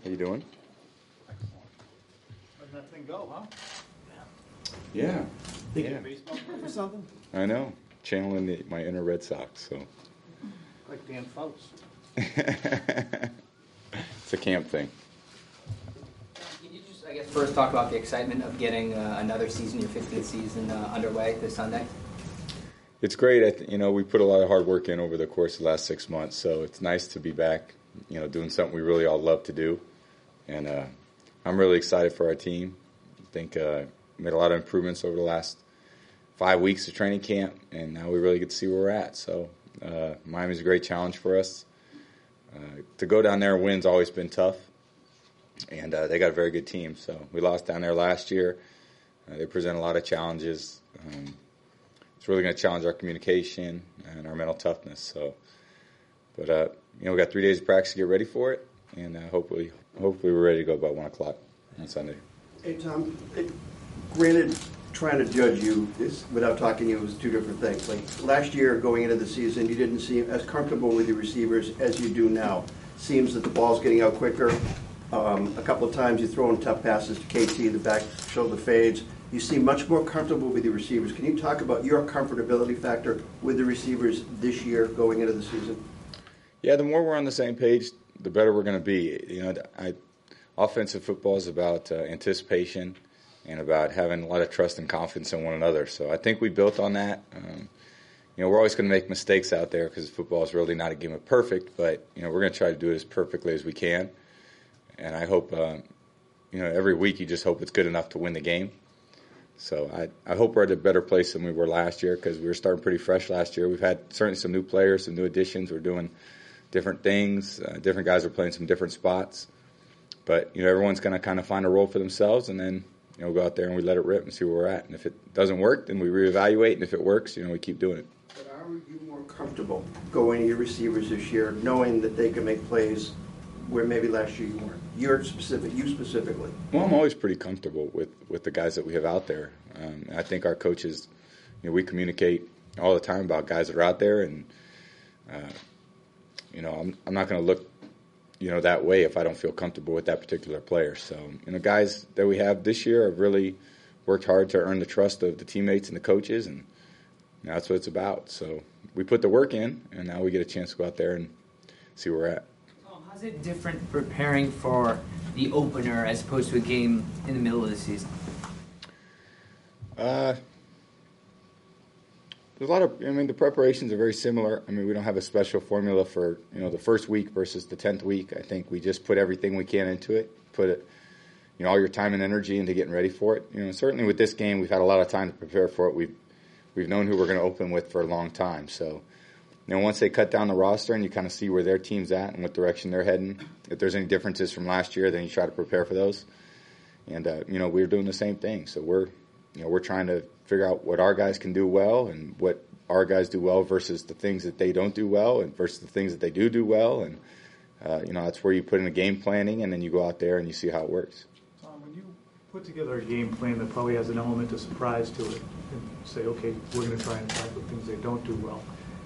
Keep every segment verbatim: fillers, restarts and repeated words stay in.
How you doing? Letting that thing go, huh? Yeah. Think yeah. you're a baseball player or something? I know. Channeling the, my inner Red Sox. So. Like Dan Fouts. It's a camp thing. Can you just, I guess, first talk about the excitement of getting uh, another season, your fifteenth season, uh, underway this Sunday? It's great. I th- you know, we put a lot of hard work in over the course of the last six months, so it's nice to be back, you know, doing something we really all love to do. And uh, I'm really excited for our team. I think uh, made a lot of improvements over the last five weeks of training camp, and now we really get to see where we're at. So uh, Miami's a great challenge for us. Uh, to go down there and win's always been tough, and uh, they got a very good team. So we lost down there last year. Uh, they present a lot of challenges. Um, it's really going to challenge our communication and our mental toughness. So, but uh, you know, we got three days of practice to get ready for it, and uh, hopefully, hopefully we're ready to go by one o'clock on Sunday. Hey Tom, it, granted, trying to judge you is, without talking to you is two different things. Like last year, going into the season, you didn't seem as comfortable with your receivers as you do now. Seems that the ball's getting out quicker. Um, a couple of times you throw in tough passes to K T, the back shoulder fades. You seem much more comfortable with your receivers. Can you talk about your comfortability factor with the receivers this year going into the season? Yeah, the more we're on the same page, the better we're going to be. You know, I, offensive football is about uh, anticipation and about having a lot of trust and confidence in one another. So I think we built on that. Um, you know, we're always going to make mistakes out there because football is really not a game of perfect, but, you know, we're going to try to do it as perfectly as we can. And I hope, uh, you know, every week you just hope it's good enough to win the game. So I, I hope we're at a better place than we were last year because we were starting pretty fresh last year. We've had certainly some new players, some new additions. We're doing different things. Uh, different guys are playing some different spots. But, you know, everyone's going to kind of find a role for themselves, and then, you know, go out there and we let it rip and see where we're at. And if it doesn't work, then we reevaluate. And if it works, you know, we keep doing it. But are you more comfortable going to your receivers this year, knowing that they can make plays where maybe last year you weren't? You're specific, you specifically. Well, I'm always pretty comfortable with, with the guys that we have out there. Um, I think our coaches, you know, we communicate all the time about guys that are out there, and uh, you know, I'm I'm not going to look, you know, that way if I don't feel comfortable with that particular player. So, you know, guys that we have this year have really worked hard to earn the trust of the teammates and the coaches, and that's what it's about. So we put the work in, and now we get a chance to go out there and see where we're at. How's it different preparing for the opener as opposed to a game in the middle of the season? Uh, there's a lot of, I mean, the preparations are very similar. I mean, we don't have a special formula for, you know, the first week versus the tenth week. I think we just put everything we can into it, put it, you know, all your time and energy into getting ready for it. You know, certainly with this game, we've had a lot of time to prepare for it. We've, we've known who we're going to open with for a long time. So, you know, once they cut down the roster and you kind of see where their team's at and what direction they're heading, if there's any differences from last year, then you try to prepare for those. And, uh, you know, we're doing the same thing. So we're, you know, we're trying to figure out what our guys can do well and what our guys do well versus the things that they don't do well and versus the things that they do do well. And, uh, you know, that's where you put in a game planning and then you go out there and you see how it works. Tom, when you put together a game plan that probably has an element of surprise to it and say, okay, we're going to try and attack the things they don't do well,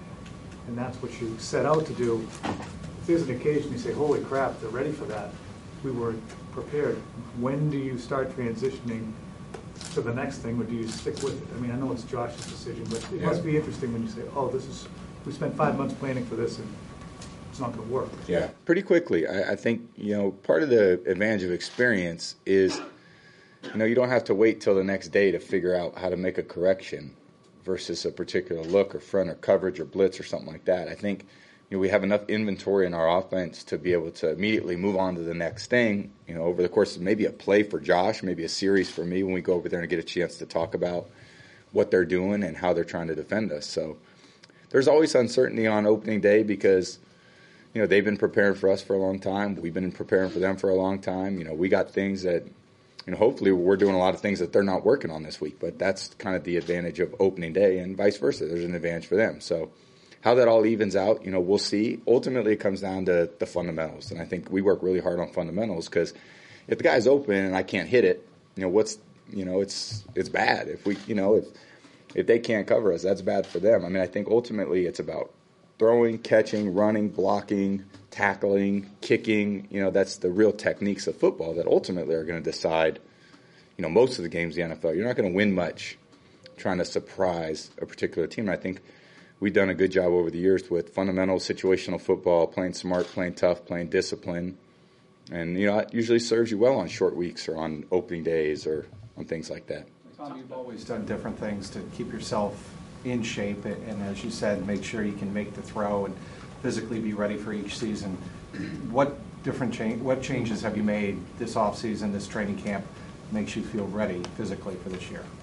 and that's what you set out to do, if there's an occasion you say, holy crap, they're ready for that, we weren't prepared, when do you start transitioning to the next thing, or do you stick with it? I mean, I know it's Josh's decision, but it yeah. must be interesting when you say, oh, this is, we spent five months planning for this, and it's not going to work. Yeah, pretty quickly. I, I think, you know, part of the advantage of experience is, you know, you don't have to wait till the next day to figure out how to make a correction versus a particular look or front or coverage or blitz or something like that. I think, you know, we have enough inventory in our offense to be able to immediately move on to the next thing, you know, over the course of maybe a play for Josh, maybe a series for me when we go over there and get a chance to talk about what they're doing and how they're trying to defend us. So there's always uncertainty on opening day because, you know, they've been preparing for us for a long time. We've been preparing for them for a long time. You know, we got things that, you know, hopefully we're doing a lot of things that they're not working on this week, but that's kind of the advantage of opening day and vice versa. There's an advantage for them. So how that all evens out, you know, we'll see. Ultimately, it comes down to the fundamentals, and I think we work really hard on fundamentals because if the guy's open and I can't hit it, you know, what's, you know, it's it's bad. If we, you know, if if they can't cover us, that's bad for them. I mean, I think ultimately it's about throwing, catching, running, blocking, tackling, kicking. You know, that's the real techniques of football that ultimately are going to decide, you know, most of the games in the N F L. You're not going to win much trying to surprise a particular team. And I think we've done a good job over the years with fundamental situational football, playing smart, playing tough, playing discipline. And, you know, it usually serves you well on short weeks or on opening days or on things like that. Tom, you've always done different things to keep yourself in shape and, and, as you said, make sure you can make the throw and physically be ready for each season. What different change, what changes have you made this offseason, this training camp, makes you feel ready physically for this year?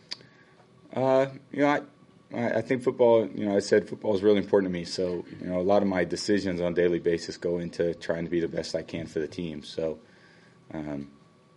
Uh, you know, I, I think football, you know, I said football is really important to me. So, you know, a lot of my decisions on a daily basis go into trying to be the best I can for the team. So, um,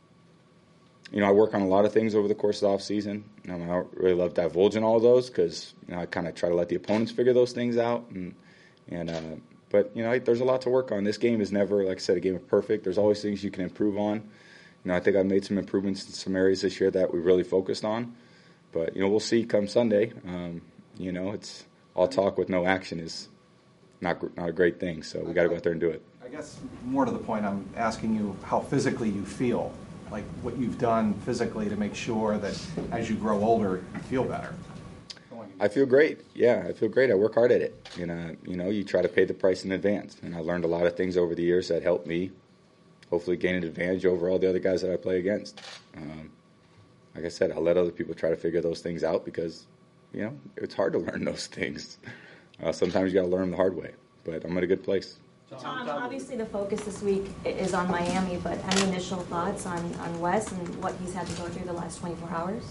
you know, I work on a lot of things over the course of the off season. I, mean, I don't really love divulging all of those because, you know, I kind of try to let the opponents figure those things out. And, and uh, but, you know, there's a lot to work on. This game is never, like I said, a game of perfect. There's always things you can improve on. You know, I think I've made some improvements in some areas this year that we really focused on. But, you know, we'll see come Sunday. Um, you know, it's all talk with no action is not not a great thing. So we got to go out there and do it. I guess more to the point, I'm asking you how physically you feel, like what you've done physically to make sure that as you grow older, you feel better. I feel great. Yeah, I feel great. I work hard at it. And, uh, you know, you try to pay the price in advance. And I learned a lot of things over the years that helped me hopefully gain an advantage over all the other guys that I play against. Um, Like I said, I'll let other people try to figure those things out because, you know, it's hard to learn those things. Uh, sometimes you got to learn them the hard way. But I'm in a good place. Tom, obviously the focus this week is on Miami, but any initial thoughts on, on Wes and what he's had to go through the last twenty-four hours?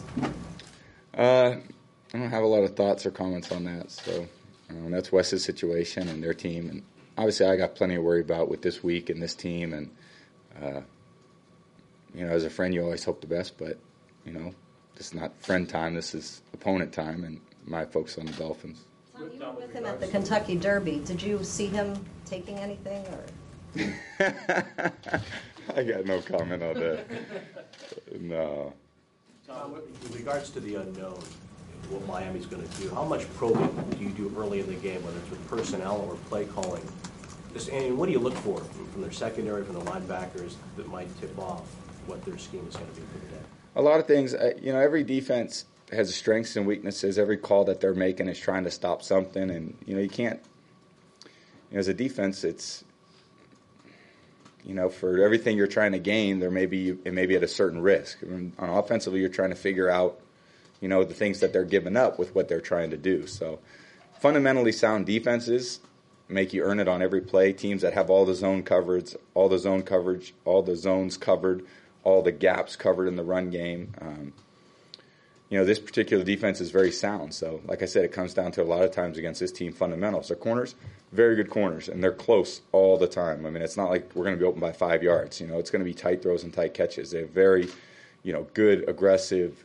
Uh, I don't have a lot of thoughts or comments on that. So um, that's Wes's situation and their team. And obviously I got plenty to worry about with this week and this team. And, uh, you know, as a friend, you always hope the best, but you know, this is not friend time. This is opponent time, and my focus on the Dolphins. Tom, you were with him at the Kentucky Derby. Did you see him taking anything? Or? I got no comment on that. No. Tom, in regards to the unknown, what Miami's going to do, how much probing do you do early in the game, whether it's with personnel or play calling? Just, and what do you look for from, from their secondary, from the linebackers that might tip off what their scheme is going to be for the day? A lot of things, you know, every defense has strengths and weaknesses. Every call that they're making is trying to stop something. And, you know, you can't, you know, as a defense, it's, you know, for everything you're trying to gain, there may be, it may be at a certain risk. I mean, on offensively, you're trying to figure out, you know, the things that they're giving up with what they're trying to do. So fundamentally sound defenses make you earn it on every play. Teams that have all the zone coverage, all the zone coverage, all the zones covered, all the gaps covered in the run game. Um, you know, this particular defense is very sound. So, like I said, it comes down to a lot of times against this team fundamentals. Their corners, very good corners, and they're close all the time. I mean, it's not like we're going to be open by five yards. You know, it's going to be tight throws and tight catches. They have very, you know, good, aggressive,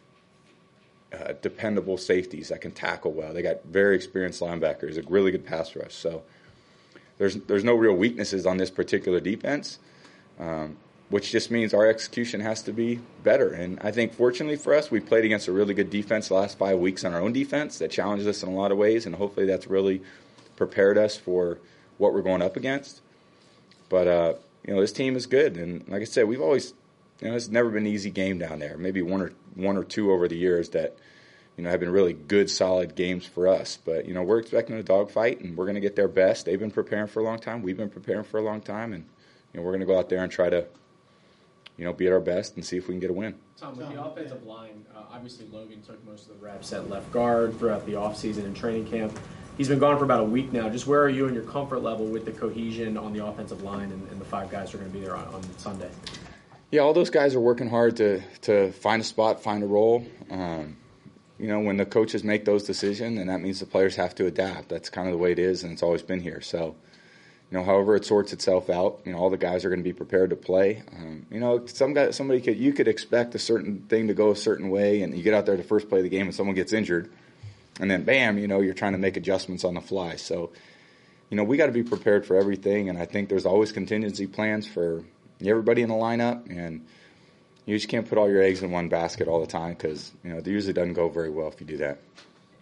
uh, dependable safeties that can tackle well. They got very experienced linebackers, a really good pass rush. So there's there's no real weaknesses on this particular defense. Um, which just means our execution has to be better. And I think, fortunately for us, we played against a really good defense the last five weeks on our own defense that challenged us in a lot of ways, and hopefully that's really prepared us for what we're going up against. But, uh, you know, this team is good. And like I said, we've always, you know, it's never been an easy game down there. Maybe one or one or two over the years that, you know, have been really good, solid games for us. But, you know, we're expecting a dogfight, and we're going to get their best. They've been preparing for a long time. We've been preparing for a long time. And, you know, we're going to go out there and try to, you know, be at our best and see if we can get a win. Tom, with the offensive line, uh, obviously Logan took most of the reps at left guard throughout the offseason and training camp. He's been gone for about a week now. Just where are you in your comfort level with the cohesion on the offensive line and, and the five guys who are going to be there on, on Sunday? Yeah, all those guys are working hard to, to find a spot, find a role. Um, you know, when the coaches make those decisions, and that means the players have to adapt. That's kind of the way it is, and it's always been here. So, you know, however it sorts itself out, you know, all the guys are going to be prepared to play. Um, you know, some guy, somebody could, you could expect a certain thing to go a certain way, and you get out there the first play of the game and someone gets injured, and then bam, you know, you're trying to make adjustments on the fly. So, you know, we got to be prepared for everything, and I think there's always contingency plans for everybody in the lineup, and you just can't put all your eggs in one basket all the time because, you know, it usually doesn't go very well if you do that.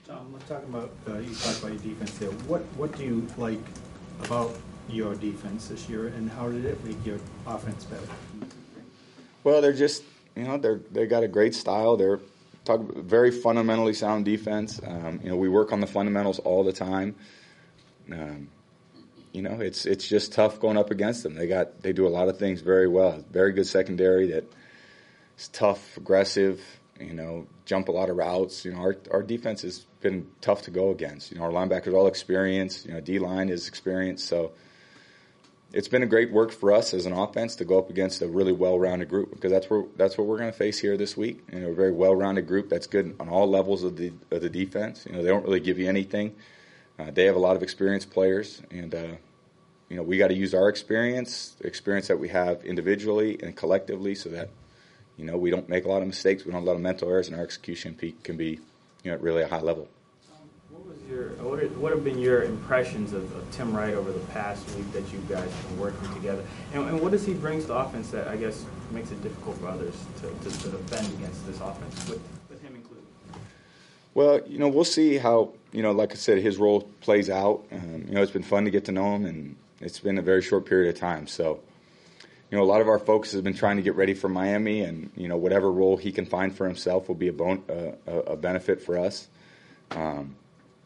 Tom, let's talk about, uh, you talked about your defense there. What, what do you like about your defense this year, and how did it make your offense better? Well, they're just, you know, they're they got a great style. They're talk very fundamentally sound defense. Um, you know, we work on the fundamentals all the time. Um, you know, it's it's just tough going up against them. They got they do a lot of things very well. Very good secondary that is tough, aggressive. You know, jump a lot of routes. You know, our our defense has been tough to go against. You know, our linebackers are all experienced. You know, D line is experienced. So it's been a great work for us as an offense to go up against a really well-rounded group, because that's where that's what we're going to face here this week. You know, a very well-rounded group that's good on all levels of the of the defense. You know, they don't really give you anything. Uh, they have a lot of experienced players, and uh, you know, we got to use our experience, the experience that we have individually and collectively, so that, you know, we don't make a lot of mistakes, we don't have a lot of mental errors, and our execution peak can be, you know, at really a high level. Um, what was your what, are, what have been your impressions of, of Tim Wright over the past week that you guys have been working together, and, and what does he bring to the offense that I guess makes it difficult for others to, to, to defend against this offense, with, with him included? Well, you know, we'll see how, you know, like I said, his role plays out. Um, you know, it's been fun to get to know him, and it's been a very short period of time. So, you know, a lot of our focus has been trying to get ready for Miami, and, you know, whatever role he can find for himself will be a, bon- uh, a benefit for us. Um,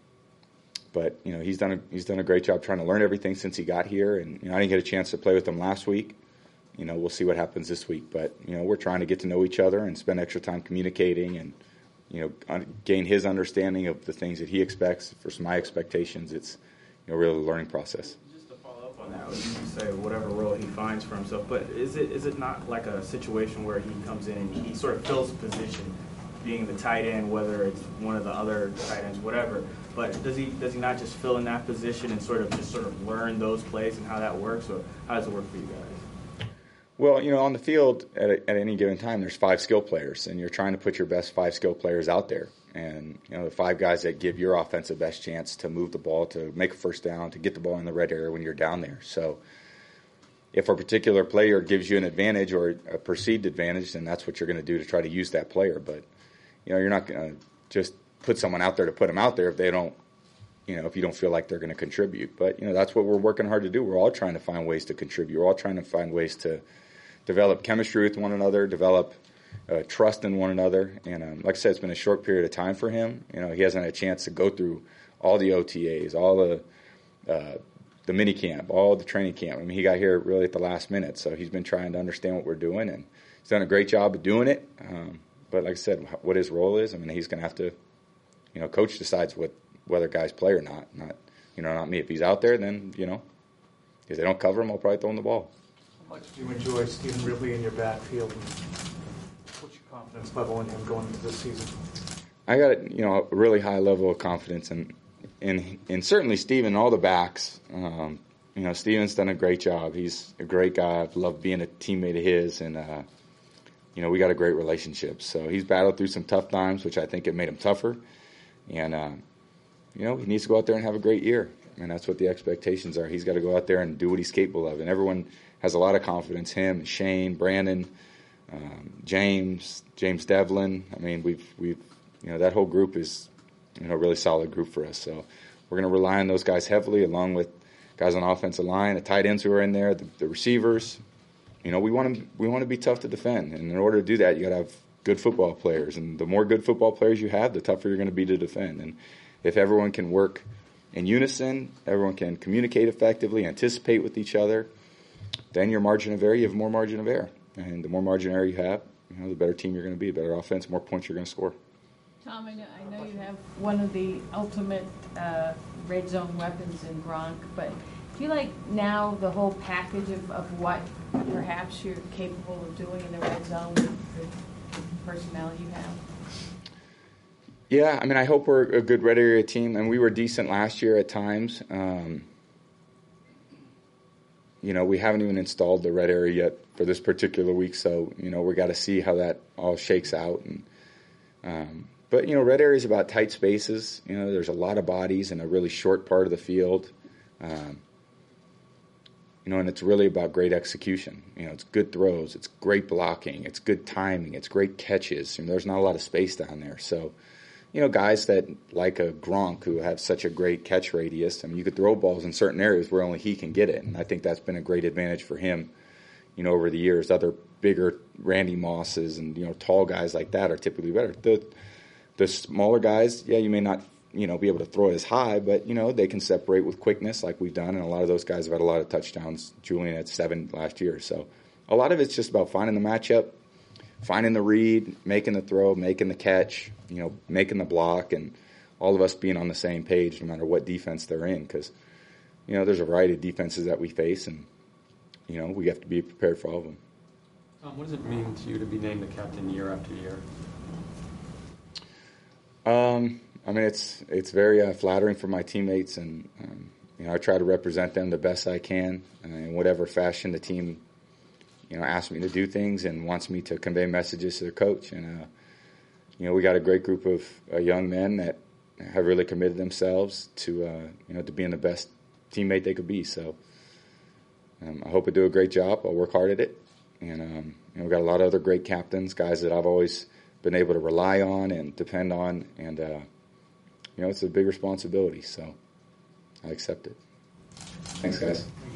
but, you know, he's done a, he's done a great job trying to learn everything since he got here. And, you know, I didn't get a chance to play with him last week. You know, we'll see what happens this week. But, you know, we're trying to get to know each other and spend extra time communicating and, you know, gain his understanding of the things that he expects versus my expectations. It's, you know, really a learning process. Just to follow up on that, you say whatever role he finds for himself, but is it is it not like a situation where he comes in and he sort of fills a position, being the tight end, whether it's one of the other tight ends, whatever, but does he does he not just fill in that position and sort of just sort of learn those plays and how that works, or how does it work for you guys? Well, you know, on the field at, a, at any given time, there's five skill players, and you're trying to put your best five skill players out there. And, you know, the five guys that give your offense the best chance to move the ball, to make a first down, to get the ball in the red area when you're down there. So if a particular player gives you an advantage or a perceived advantage, then that's what you're going to do to try to use that player. But, you know, you're not going to just put someone out there to put them out there if they don't, you know, if you don't feel like they're going to contribute. But, you know, that's what we're working hard to do. We're all trying to find ways to contribute. We're all trying to find ways to develop chemistry with one another, develop uh, trust in one another. And um, like I said, it's been a short period of time for him. You know, he hasn't had a chance to go through all the O T As, all the uh, the mini camp, all the training camp. I mean, he got here really at the last minute, so he's been trying to understand what we're doing, and he's done a great job of doing it. Um, but like I said, what his role is, I mean, he's going to have to, you know, coach decides what whether guys play or not. Not, you know, not me. If he's out there, then, you know, if they don't cover him, I'll probably throw him the ball. How much do you enjoy Stephen Ridley in your backfield, and what's your confidence level in him going into this season? I got, you know, a really high level of confidence in, in, in certainly Stephen, all the backs. Um, you know, Stephen's done a great job. He's a great guy. I've loved being a teammate of his, and, uh, you know, we got a great relationship. So he's battled through some tough times, which I think it made him tougher. And, uh, you know, he needs to go out there and have a great year. And that's what the expectations are. He's got to go out there and do what he's capable of. And everyone has a lot of confidence. Him, Shane, Brandon, um, James, James Devlin. I mean, we've, we've, you know, that whole group is, you know, a really solid group for us. So we're going to rely on those guys heavily, along with guys on the offensive line, the tight ends who are in there, the, the receivers. You know, we want to we want to be tough to defend. And in order to do that, you got to have good football players. And the more good football players you have, the tougher you're going to be to defend. And if everyone can work in unison, everyone can communicate effectively, anticipate with each other, then your margin of error, you have more margin of error. And the more margin of error you have, you know, the better team you're going to be, better offense, more points you're going to score. Tom, I know, I know you have one of the ultimate uh, red zone weapons in Gronk, but do you like now the whole package of, of what perhaps you're capable of doing in the red zone with the personnel you have? Yeah, I mean, I hope we're a good red area team, and we were decent last year at times. Um, you know, we haven't even installed the red area yet for this particular week, so, you know, we got to see how that all shakes out. And um, But, you know, red area is about tight spaces. You know, there's a lot of bodies in a really short part of the field. Um, you know, and it's really about great execution. You know, it's good throws, it's great blocking, it's good timing, it's great catches. You know, there's not a lot of space down there. So, you know, guys that like a Gronk who have such a great catch radius. I mean, you could throw balls in certain areas where only he can get it, and I think that's been a great advantage for him, you know, over the years. Other bigger Randy Mosses and, you know, tall guys like that are typically better. The the smaller guys, yeah, you may not, you know, be able to throw it as high, but, you know, they can separate with quickness like we've done, and a lot of those guys have had a lot of touchdowns. Julian had seven last year. So a lot of it's just about finding the matchup, finding the read, making the throw, making the catch, you know, making the block, and all of us being on the same page no matter what defense they're in, because, you know, there's a variety of defenses that we face, and, you know, we have to be prepared for all of them. Tom, what does it mean to you to be named the captain year after year? Um, I mean, it's it's very uh, flattering for my teammates, and um, you know, I try to represent them the best I can uh, in whatever fashion the team, you know, asks me to do things and wants me to convey messages to their coach. And uh, you know, we got a great group of uh, young men that have really committed themselves to uh, you know to being the best teammate they could be. So um, I hope I do a great job. I'll work hard at it, and um, you know, we got a lot of other great captains, guys that I've always been able to rely on and depend on, and uh, you know, it's a big responsibility, so I accept it. Thanks, guys.